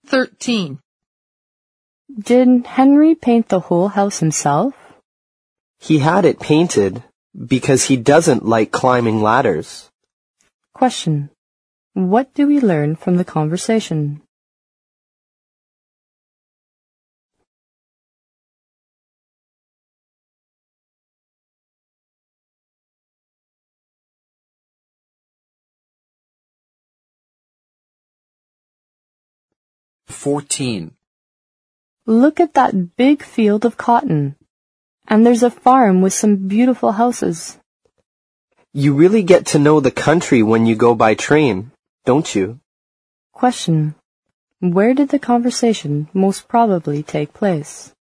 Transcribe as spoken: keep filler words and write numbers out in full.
thirteen. Did Henry paint the whole house himself? He had it painted because he doesn't like climbing ladders. Question. What do we learn from the conversation? fourteen. Look at that big field of cotton. And there's a farm with some beautiful houses. You really get to know the country when you go by train, don't you? Question. Where did the conversation most probably take place?